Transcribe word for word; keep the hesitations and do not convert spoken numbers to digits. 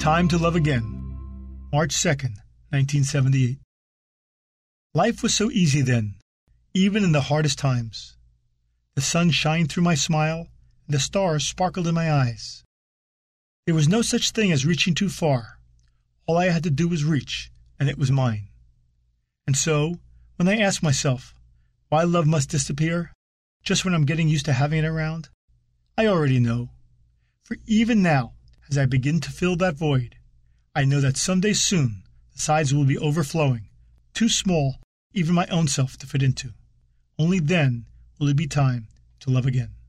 Time to Love Again, March second, nineteen seventy-eight. Life was so easy then, even in the hardest times. The sun shined through my smile, and the stars sparkled in my eyes. There was no such thing as reaching too far. All I had to do was reach, and it was mine. And so, when I ask myself why love must disappear, just when I'm getting used to having it around, I already know. For even now, as I begin to fill that void, I know that someday soon the sides will be overflowing, too small even my own self to fit into. Only then will it be time to love again.